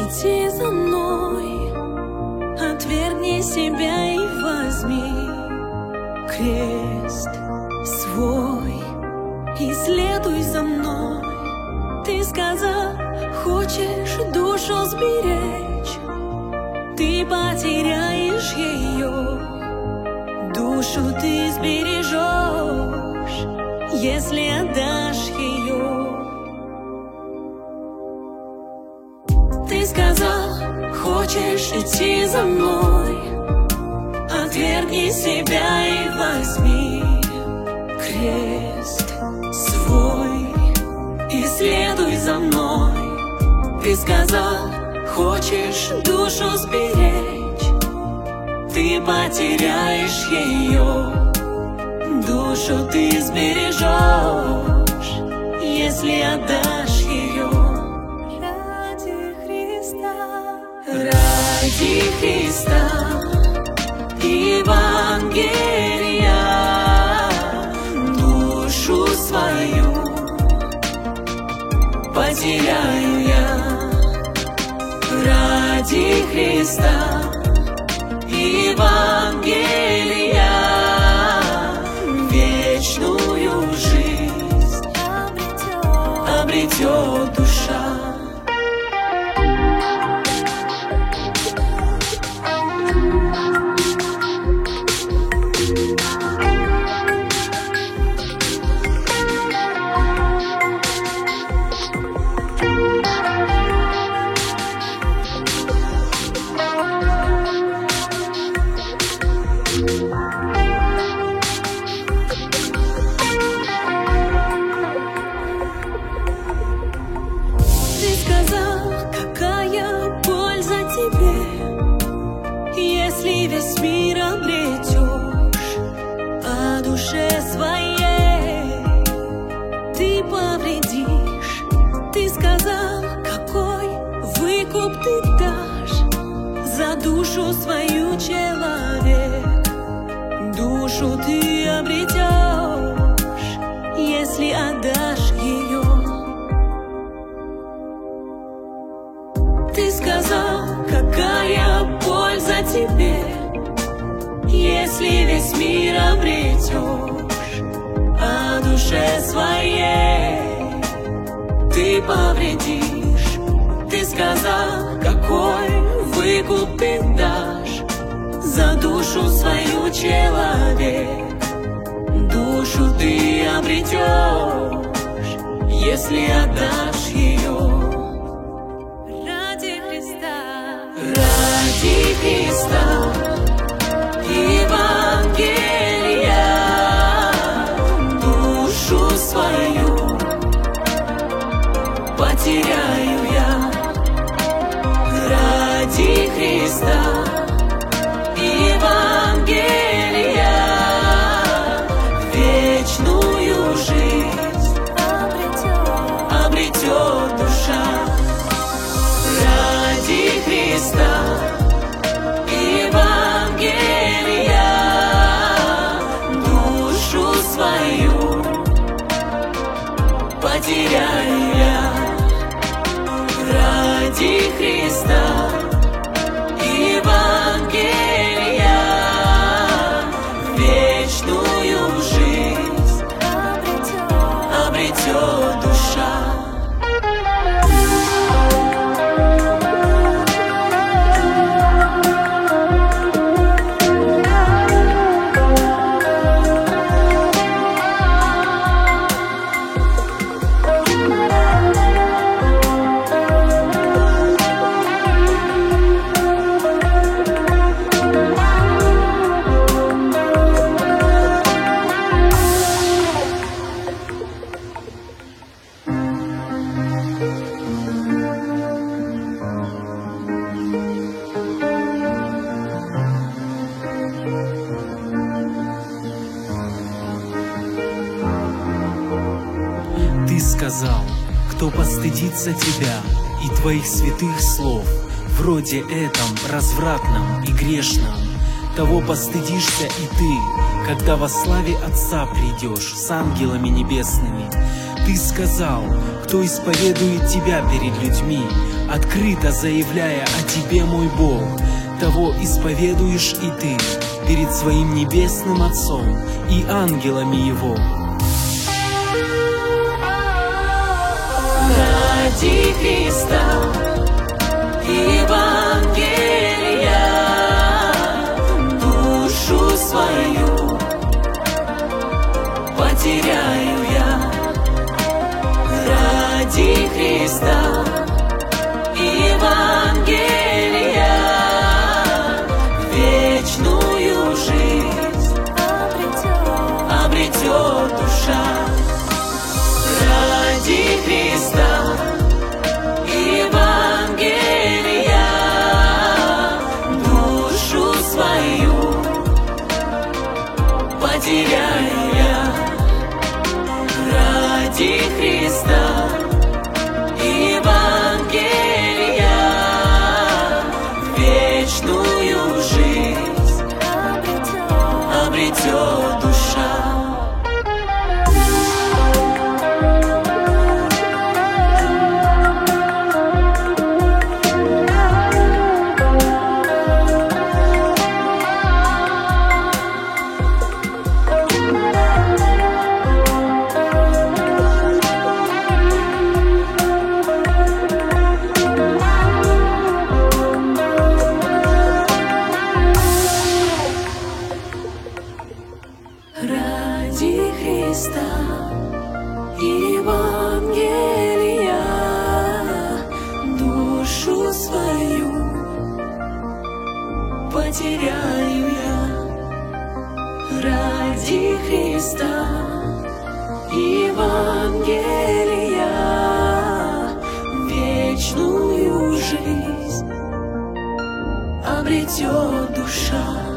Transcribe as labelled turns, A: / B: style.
A: идти за мной, отвергни себя и возьми крест свой и следуй за мной. Ты сказал, хочешь душу сберечь, ты потеряешь ее. Душу ты сбережешь, если отдашь ее. Ты сказал, хочешь идти за мной, отвергни себя и возьми крест свой и следуй за мной. Ты сказал, хочешь душу сберечь, ты потеряешь ее. Душу ты сбережешь, если отдашь ее. Ради Христа, ради Христа, Евангелия, душу свою потеряю я. Ради Христа, Евангелия, вечную жизнь обретет душа. Если весь мир обретешь, а душе своей ты повредишь. Ты сказал, какой выкуп ты дашь за душу свою, человек. Душу ты обретешь, если отдашь ее. Ты сказал, какая польза тебе, если весь мир обретешь, а душе своей ты повредишь. Ты сказал, какой выкуп ты дашь за душу свою, человек. Душу ты обретешь, если отдашь ее. Ради Христа, Евангелия, душу свою потеряю я. Ради Христа, Евангелия, вечную жизнь обретет душа. Ради Христа, Евангелия, душу свою потеряю я. Ради Христа, Евангелия, вечную жизнь обретет душа.
B: Ты сказал, кто постыдится тебя и твоих святых слов, вроде этом развратном и грешном, того постыдишься и ты, когда во славе Отца придешь с ангелами небесными. Ты сказал, кто исповедует Тебя перед людьми, открыто заявляя о Тебе, мой Бог, того исповедуешь и Ты перед своим небесным Отцом и ангелами Его.
A: Ради Христа Евангелия душу свою потеряю я. Ради Христа Евангелия вечную жизнь обретет душа. Ради Христа Евангелия душу свою потеряю я. Ради Христа Евангелия вечную жизнь обретет душа. Ради Христа Евангелия душу свою потеряю я. Ради Христа Евангелия вечную жизнь обретет душа.